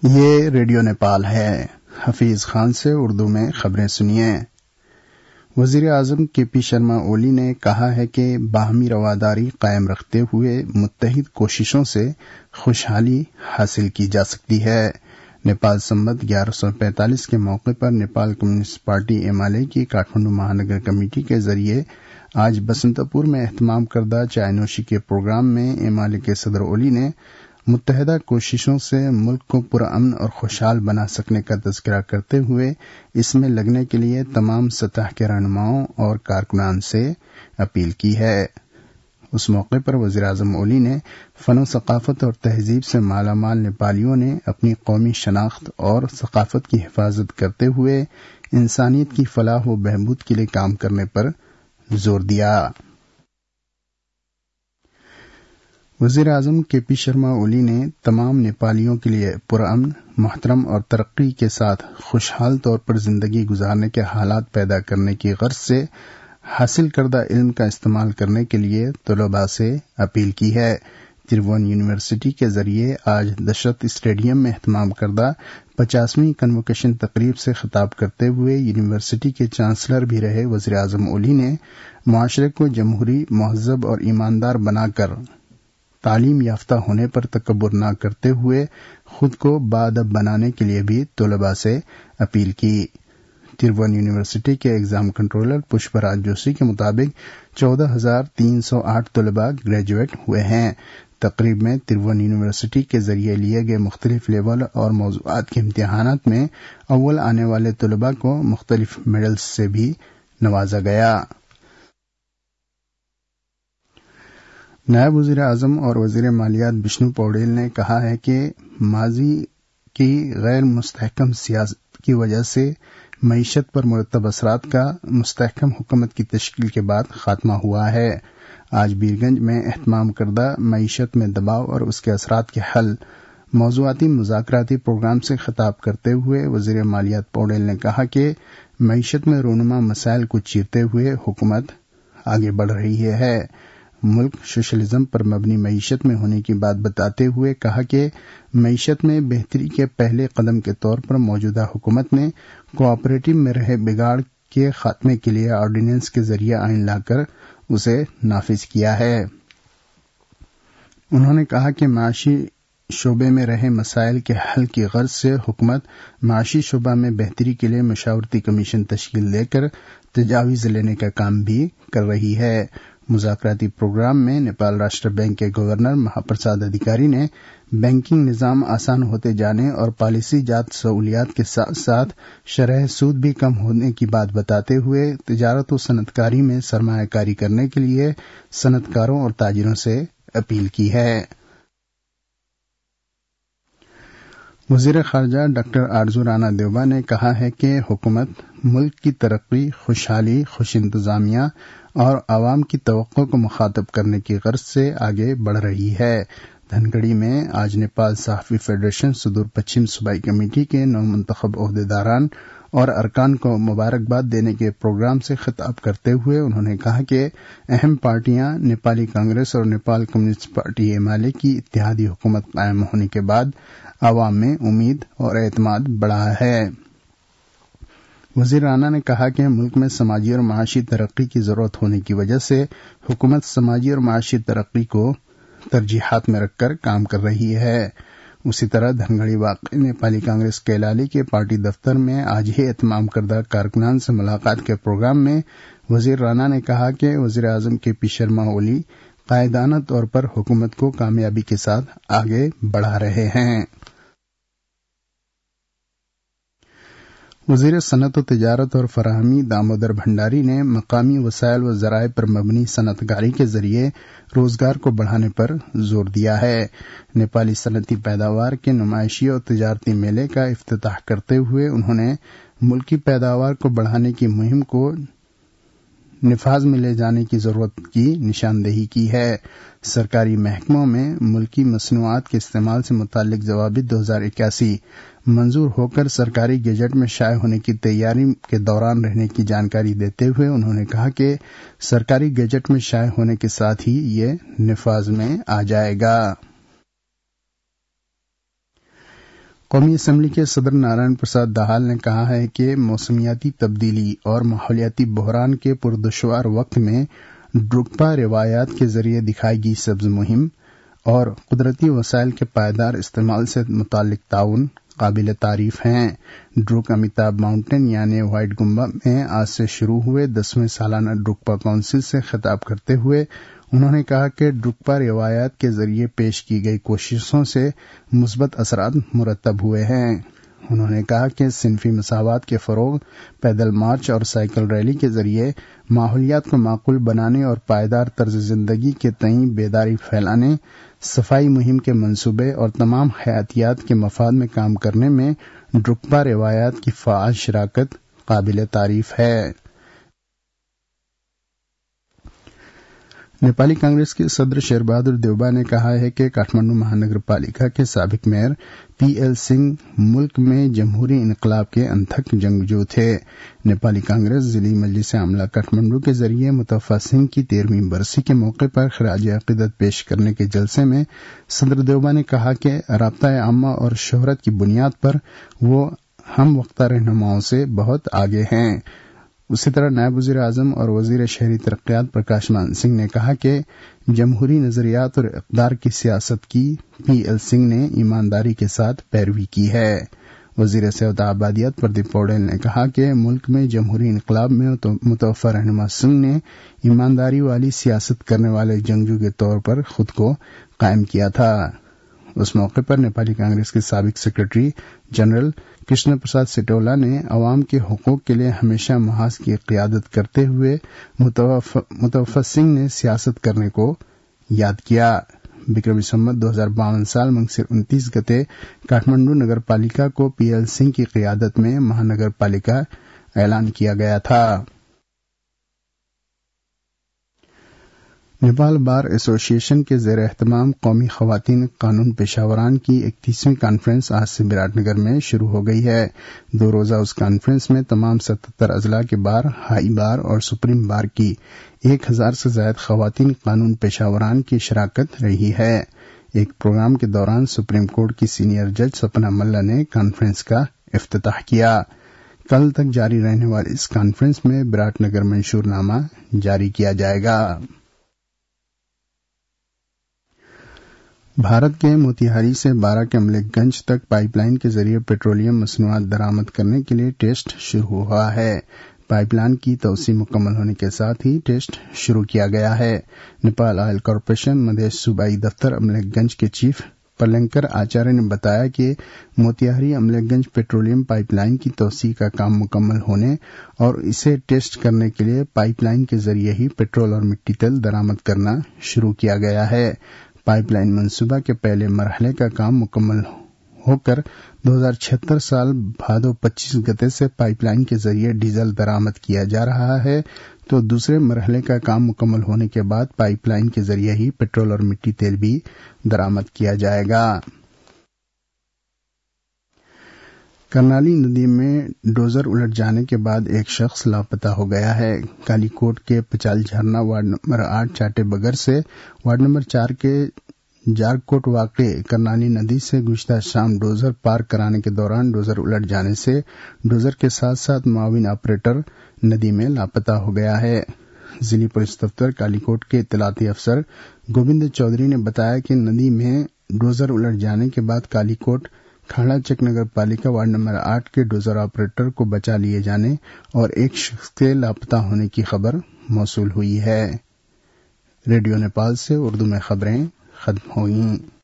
یہ ریڈیو نیپال ہے۔ حفیظ خان سے اردو میں خبریں سنیے۔ وزیر اعظم کے پی شرما اولی نے کہا ہے کہ باہمی رواداری قائم رکھتے ہوئے متحد کوششوں سے خوشحالی حاصل کی جا سکتی ہے۔ نیپال سموت 1145 کے موقع پر Nepal communist party M L A کی کاٹھمنڈو مہانگر کمیٹی کے ذریعے آج بسنتپور میں اہتمام کردہ چائے نوشی کے پروگرام میں ایم ایل اے کے صدر اولی نے متحدہ کوششوں سے ملک کو پرامن اور خوشحال بنا سکنے کا تذکرہ کرتے ہوئے اس میں لگنے کے لیے تمام سطح کے رہنماؤں اور کارکنان سے اپیل کی ہے۔ اس موقع پر وزیر اعظم اولی نے فن و ثقافت اور تہذیب سے مالا مال نیپالیوں نے اپنی قومی شناخت اور ثقافت کی حفاظت کرتے ہوئے انسانیت کی فلاح و بہبود کے لیے کام کرنے پر زور دیا۔ وزیر اعظم کے پی شرما اولی نے تمام نیپالیوں کے لیے پرامن، محترم اور ترقی کے ساتھ خوشحال طور پر زندگی گزارنے کے حالات پیدا کرنے کی غرض سے حاصل کردہ علم کا استعمال کرنے کے لیے طلباء سے اپیل کی ہے۔ تروون یونیورسٹی کے ذریعے آج دشرت اسٹیڈیم میں اہتمام کردہ 50ویں کنووکیشن تقریب سے خطاب کرتے ہوئے یونیورسٹی کے چانسلر بھی رہے وزیر اعظم اولی نے معاشرے کو جمہوری، مہذب اور ایماندار بنا کر تعلیم یافتہ ہونے پر تکبر نہ کرتے ہوئے خود کو باادب بنانے کے لیے بھی طلباء سے اپیل کی۔ تروون یونیورسٹی کے ایگزام کنٹرولر پشپ راج جوشی کے مطابق 14,308 طلباء گریجویٹ ہوئے ہیں۔ تقریب میں تروون یونیورسٹی کے ذریعے لیے گئے مختلف لیول اور موضوعات کے امتحانات میں اول آنے والے طلباء کو مختلف میڈلز سے بھی نوازا گیا۔ نائب وزیر اعظم اور وزیر مالیات بشنو پوڈیل نے کہا ہے کہ ماضی کی غیر مستحکم سیاست کی وجہ سے معیشت پر مرتب اثرات کا مستحکم حکومت کی تشکیل کے بعد خاتمہ ہوا ہے۔ آج بیرگنج میں اہتمام کردہ معیشت میں دباؤ اور اس کے اثرات کے حل موضوعاتی مذاکراتی پروگرام سے خطاب کرتے ہوئے وزیر مالیات پوڈیل نے کہا کہ معیشت میں رونما مسائل کو چیرتے ہوئے حکومت آگے بڑھ رہی ہے۔ ملک سوشلزم پر مبنی معیشت میں ہونے کی بات بتاتے ہوئے کہا کہ معیشت میں بہتری کے پہلے قدم کے طور پر موجودہ حکومت نے کوآپریٹو میں رہے بگاڑ کے خاتمے کے لیے آرڈیننس کے ذریعے آئین لا کر اسے نافذ کیا ہے۔ انہوں نے کہا کہ معاشی شعبے میں رہے مسائل کے حل کی غرض سے حکومت معاشی شعبہ میں بہتری کے لیے مشاورتی کمیشن تشکیل دے کر تجاویز لینے کا کام بھی کر رہی ہے۔ مذاکراتی پروگرام میں نیپال راشٹر بینک کے گورنر مہا پرساد ادھیکاری نے بینکنگ نظام آسان ہوتے جانے اور پالیسی جات سہولیات کے ساتھ ساتھ شرح سود بھی کم ہونے کی بات بتاتے ہوئے تجارت و صنعت کاری میں سرمایہ کاری کرنے کے لیے صنعت کاروں اور تاجروں سے اپیل کی ہے۔ وزیر خارجہ ڈاکٹر آرزو رانا دیوبا نے کہا ہے کہ حکومت ملک کی ترقی، خوشحالی، خوش انتظامیہ اور عوام کی توقع کو مخاطب کرنے کی غرض سے آگے بڑھ رہی ہے۔ دھنگڑی میں آج نیپال صحافی فیڈریشن سدور پچھم صوبائی کمیٹی کے نومنتخب عہدیداران اور ارکان کو مبارکباد دینے کے پروگرام سے خطاب کرتے ہوئے انہوں نے کہا کہ اہم پارٹیاں نیپالی کانگریس اور Nepal communist party M L A کی اتحادی حکومت قائم ہونے کے بعد عوام میں امید اور اعتماد بڑھا ہے۔ وزیر رانا نے کہا کہ ملک میں سماجی اور معاشی ترقی کی ضرورت ہونے کی وجہ سے حکومت سماجی اور معاشی ترقی کو ترجیحات میں رکھ کر کام کر رہی ہے۔ اسی طرح دھنگڑی واقع نیپالی کانگریس کیلالی کے پارٹی دفتر میں آج ہی اہتمام کردہ کارکنان سے ملاقات کے پروگرام میں وزیر رانا نے کہا کہ وزیر اعظم کے پی شرما اولی قائدانہ طور پر حکومت کو کامیابی کے ساتھ آگے بڑھا رہے ہیں۔ وزیر صنعت و تجارت اور فراہمی دامودر بھنڈاری نے مقامی وسائل و ذرائع پر مبنی صنعت کاری کے ذریعے روزگار کو بڑھانے پر زور دیا ہے۔ نیپالی صنعتی پیداوار کے نمائشی اور تجارتی میلے کا افتتاح کرتے ہوئے انہوں نے ملکی پیداوار کو بڑھانے کی مہم کو نفاذ میں لے جانے کی ضرورت کی نشاندہی کی ہے۔ سرکاری محکموں میں ملکی مصنوعات کے استعمال سے متعلق ضوابط 2081 منظور ہو کر سرکاری گیزٹ میں شائع ہونے کی تیاری کے دوران رہنے کی جانکاری دیتے ہوئے انہوں نے کہا کہ سرکاری گیزٹ میں شائع ہونے کے ساتھ ہی یہ نفاذ میں آ جائے گا۔ قومی اسمبلی کے صدر نارائن پرساد دہال نے کہا ہے کہ موسمیاتی تبدیلی اور ماحولیاتی بحران کے پردشوار وقت میں ڈرکپا روایات کے ذریعے دکھائی گئی سبز مہم اور قدرتی وسائل کے پائیدار استعمال سے متعلق تعاون قابل تعریف ہیں۔ ڈروک امیتابھ ماؤنٹین یعنی وائٹ گمبا میں آج سے شروع ہوئے 10ویں سالانہ ڈرکپا کونسل سے خطاب کرتے ہوئے انہوں نے کہا کہ ڈرکپا روایات کے ذریعے پیش کی گئی کوششوں سے مثبت اثرات مرتب ہوئے ہیں۔ انہوں نے کہا کہ صنفی مساوات کے فروغ، پیدل مارچ اور سائیکل ریلی کے ذریعے ماحولیات کو معقول بنانے اور پائیدار طرز زندگی کے تئیں بیداری پھیلانے، صفائی مہم کے منصوبے اور تمام حیاتیات کے مفاد میں کام کرنے میں ڈرکپا روایات کی فعال شراکت قابل تعریف ہے۔ نیپالی کانگریس کے صدر شیر بہادر دیوبا نے کہا ہے کہ کاٹھمنڈو مہانگر پالیکا کے سابق میئر پی ایل سنگھ ملک میں جمہوری انقلاب کے انتھک جنگجو تھے۔ نیپالی کانگریس ضلعی مجلس عاملہ کاٹھمنڈو کے ذریعے متوفی سنگھ کی 13ویں برسی کے موقع پر خراج عقیدت پیش کرنے کے جلسے میں صدر دیوبا نے کہا کہ رابطہ عامہ اور شہرت کی بنیاد پر وہ ہم وقتہ رہنماؤں سے بہت آگے ہیں۔ اسی طرح نائب وزیر اعظم اور وزیر شہری ترقیات پرکاش مان سنگھ نے کہا کہ جمہوری نظریات اور اقدار کی سیاست کی پی ایل سنگھ نے ایمانداری کے ساتھ پیروی کی ہے۔ وزیر صحت آبادیات پردیپ پوڈیل نے کہا کہ ملک میں جمہوری انقلاب میں متوفی رہنما سنگھ نے ایمانداری والی سیاست کرنے والے جنگجو کے طور پر خود کو قائم کیا تھا۔ اس موقع پر نیپالی کانگریس کے سابق سیکرٹری جنرل کرشن پرساد سٹولا نے عوام کے حقوق کے لیے ہمیشہ محاذ کی قیادت کرتے ہوئے متوفی سنگھ نے سیاست کرنے کو یاد کیا۔ بکرمی سمت 2052 سال منگسر 29 گتے کاٹھمنڈو نگر پالیکا کو پی ایل سنگھ کی قیادت میں مہانگر پالیکا اعلان کیا گیا تھا۔ نیپال بار ایسوسی ایشن کے زیر اہتمام قومی خواتین قانون پیشہ وران کی 31ویں کانفرنس آج سے براٹ نگر میں شروع ہو گئی ہے۔ 2 روزہ اس کانفرنس میں تمام 77 اضلاع کے بار، ہائی بار اور سپریم بار کی 1000 سے زائد خواتین قانون پیشہ وران کی شراکت رہی ہے۔ ایک پروگرام کے دوران سپریم کورٹ کی سینئر جج سپنا ملا نے کانفرنس کا افتتاح کیا۔ کل تک جاری رہنے والی اس کانفرنس میں براٹ نگر منشور نامہ جاری کیا جائے گا۔ بھارت کے موتیہاری سے بارہ کے املیک گنج تک پائپ لائن کے ذریعے پیٹرولیم مصنوعات درآمد کرنے کے لیے ٹیسٹ شروع ہوا ہے۔ پائپ لائن کی توسیع مکمل ہونے کے ساتھ ہی ٹیسٹ شروع کیا گیا ہے۔ نیپال آئل کارپوریشن مدھیش صوبائی دفتر املیک گنج کے چیف پلنکر آچاریہ نے بتایا کہ Motihari Amlekhganj petroleum pipeline کی توسیع کا کام مکمل ہونے اور اسے ٹیسٹ کرنے کے لیے پائپ لائن کے ذریعے ہی پیٹرول اور مٹی تیل درآمد کرنا شروع کیا گیا ہے۔ پائپ لائن منصوبہ کے پہلے مرحلے کا کام مکمل ہو کر 2076 سال بھادو 25 گتے سے پائپ لائن کے ذریعے ڈیزل درآمد کیا جا رہا ہے تو دوسرے مرحلے کا کام مکمل ہونے کے بعد پائپ لائن کے ذریعے ہی پیٹرول اور مٹی تیل بھی درآمد کیا جائے گا۔ کرنالی ندی میں ڈوزر الٹ جانے کے بعد ایک شخص لاپتہ ہو گیا ہے۔ کالی کوٹ کے پچال جھرنا وارڈ نمبر 8 چاٹے بگر سے وارڈ نمبر 4 کے جارکوٹ واقع کرنالی ندی سے گزشتہ شام ڈوزر پار کرانے کے دوران ڈوزر الٹ جانے سے ڈوزر کے ساتھ ساتھ معاون آپریٹر ندی میں لاپتہ ہو گیا ہے۔ ضلعی پولیس دفتر کالی کوٹ کے اطلاعاتی افسر گوبند چودھری نے بتایا کہ ندی میں ڈوزر الٹ جانے کے بعد کالی کوٹ کھاڑا چک نگر پالیکا وارڈ نمبر 8 کے ڈوزر آپریٹر کو بچا لیے جانے اور ایک شخص کے لاپتہ ہونے کی خبر موصول ہوئی ہے۔ ریڈیو نیپال سے اردو میں خبریں ختم ہوئیں۔